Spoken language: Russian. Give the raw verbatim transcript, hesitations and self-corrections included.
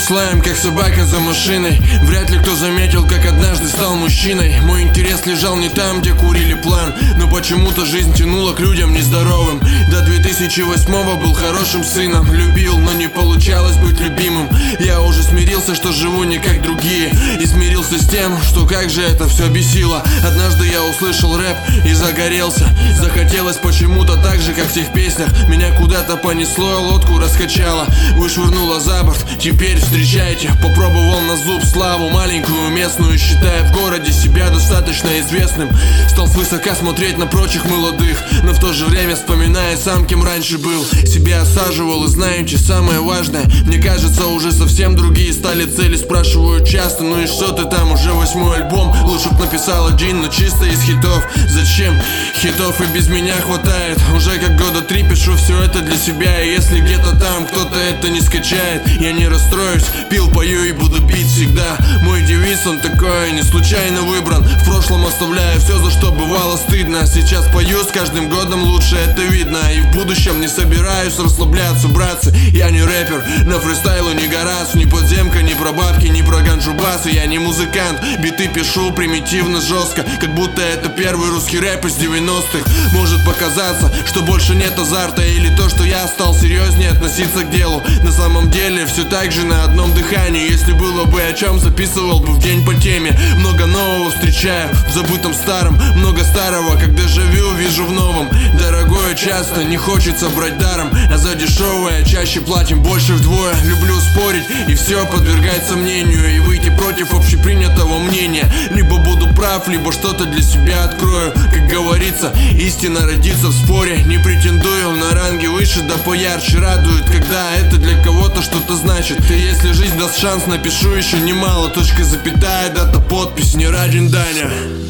с лаем, как собака за машиной. Вряд ли кто заметил, как однажды стал мужчиной. Мой интерес лежал не там, где курили план, но почему-то жизнь тянула к людям нездоровым. До две тысячи восьмого был хорошим сыном. Любил, но не получалось быть любимым. Я уже смирился, что живу не как другие, и смирился с тем, что как же это все бесило. Однажды я услышал рэп и загорелся. Захотелось почему-то так же, как в тех песнях. Меня куда-то понесло, лодку раскачало, вышвырнуло за борт. Теперь встречайте, попробовал на зуб славу маленькую местную, считая в городе себя достаточно известным. Стал свысока смотреть на прочих молодых, но в то же время вспоминая сам, кем раньше был. Себя осаживал и знаете, самое важное, мне кажется, уже совсем другие стали цели. Спрашивают часто, ну и что ты там, уже восьмой альбом? Лучше б написал один, но чисто из хитов. Зачем? Хитов и без меня хватает. Уже как года три пишу все это для себя, и если где-то там кто-то это не скачает, я не расстроюсь, пил, пою и буду пить всегда. Мой девиз, он такой, не случайно выбран. В прошлом оставляю все, за что бывало стыдно. Сейчас пою, с каждым годом лучше это видно. И в будущем не собираюсь расслабляться, братцы. Я не рэпер, на фристайлу не гараж, ни подземка, ни про бабки, ни про ганджу-басы. Я не музыкант, биты пишу примитивно, жестко, как будто это первый русский рэп из девяностых. Может показаться, что больше нет азарта, или то, что я стал серьезнее относиться к делу. На самом деле все так же на одном дыхании. Если было бы о чем, записывал бы в день по теме. Много нового встречаю в забытом старом, много старого, как дежавю вижу в новом. Дорогое часто не хочется брать даром, а за дешевое чаще платим больше вдвое. Люблю спорить и все подвергать сомнению, и выйти против общепринятого мнения. Либо буду прав, либо что-то для себя открою. Как говорится, истина родится в споре. Не претендую на ранги выше, да поярче. Радует, когда это для кого-то что-то значит. И если жизнь даст шанс, напишу еще немало. Точка, запятая, дата, подпись, не Радин Даня.